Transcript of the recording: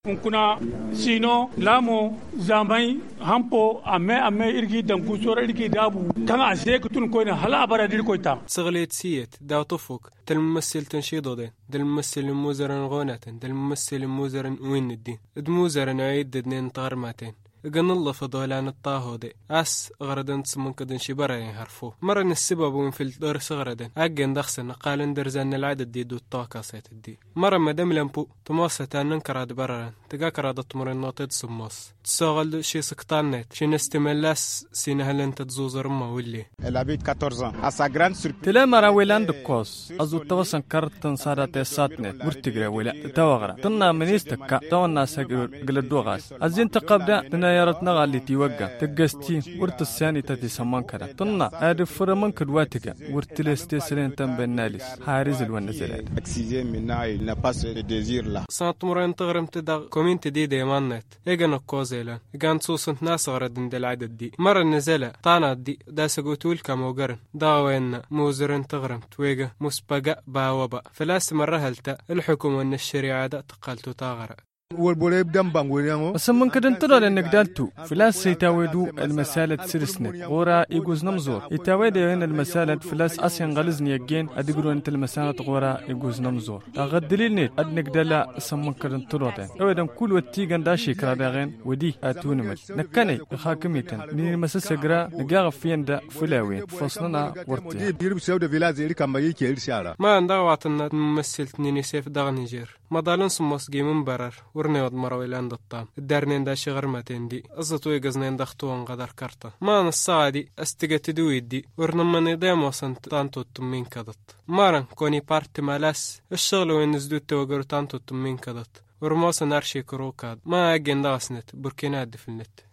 kuna sino lamo zamai hampo amme irgi dangu sora irgi dabu tanga ase kutun koina hala bara dir koita صغليت سيت دا طفوك دل الممثل تنشيضودين دل الممثل الموزرن غوناتين دل الممثل الموزرن وين الدين دموزرن عيد دنين طارماتين قن الله فضولان الطاهودي أس غردن تسمون كدن شبرين هرفو مرن السبب وين في الدور صغردن أجن دخسن قالن درزان العدد دي دو الطاقة سيت الدي مرة مدام لمبو تموسة ننكراد بررن تقاكراد تمر الناطد سموس تساغل شي سكتانت شي نستملاس سينهل انت تزوزر ما ولي الابيت 14 à sa grande surprise تلا مرا ويلان دكوس ازو توسن كرتن سارات ساتنت برتغرا ولا توغرا تنا منيستكا تونا سغل قلدوغاس ازين تقبدا يارتنا غالي تيوقع تقستي ورت الثاني تدي سمان كذا طنا هذا فرمان كدواتك ورت الاستسلام تنبن نالس حارز الونزلات اكسيزي منا il n'a pas ce désir là سانتمرين تغرم تدا كومينتي دي مانت ايغن كوزيلا كان صوصنت ناس غردن دل العدد دي مره نزله طانا دي دا سغوتول كموغرن دا وين موزرن تغرم تويغا مسبقه باوبا فلاس مره هلتا الحكومه ان الشريعه دا تقالتو تاغره بس من كدن ترى لأنك دالتو فلاس يتاودو المسالة سرسنة غورا يجوز نمزور يتاود وين المسالة فلاس أسين غلزني يجين أدقرو أنت المسالة غورا يجوز نمزور أغد دليل نيت أدنك دالا سمن كدن ترى ده أودا كل وتيجان داشي كراداغين ودي أتونمت نكني حاكميتن ني مسس غرا نجاغ فين دا فلاوين فصلنا ورتي ما ندواتنا ممثلتني نسيف دغنيجر ما دالن سموس جيمن برر ورنيود مرويلان دطام الدارنين دا شغر ماتين دي أزتو يقزنين دختوان قدر كارتا ما نصادي استقت دويدي ورنماني ديم وصنت تانتو التمين كدت مارن كوني بارت مالاس الشغل وين نزدوت توقر تانتو التمين كدت ورموسا نارشي كروكاد ما أجين داسنت بركيناد في النت